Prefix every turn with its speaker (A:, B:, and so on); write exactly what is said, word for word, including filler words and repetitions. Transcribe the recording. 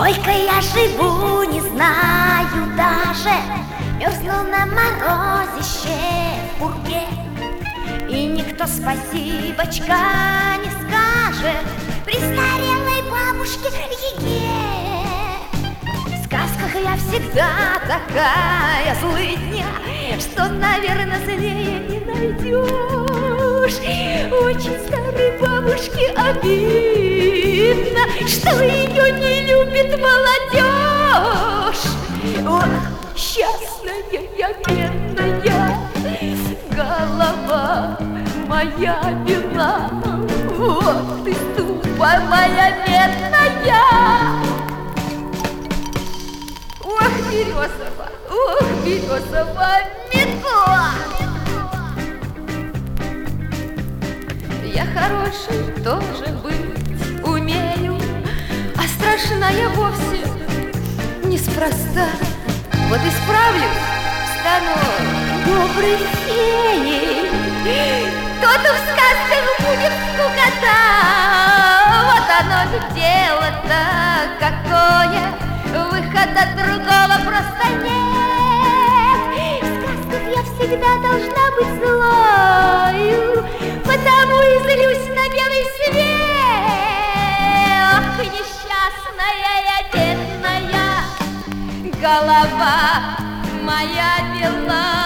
A: Сколько я живу, не знаю даже. Мерзну на морозище в пурге, и никто спасибочка не скажет престарелой бабушке Еге. В сказках я всегда такая злыдня, что, наверное, злее не найдешь. Очень старой бабушке обидно, что ее не любит молодежь. Ох, счастная я, бедная, голова моя бедна. Вот ты, ступа моя бедная. Ох, березова, ох, березова метла. Я хорошей тоже быть умею, а страшная вовсе неспроста. Вот исправлюсь, стану доброй феей. То-то в сказках будет скукота. Вот оно же дело-то какое, выхода другого просто нет. В сказках я всегда должна быть злою, потому и злюсь на белый свет. Ох, несчастная я, бедная, голова моя бела.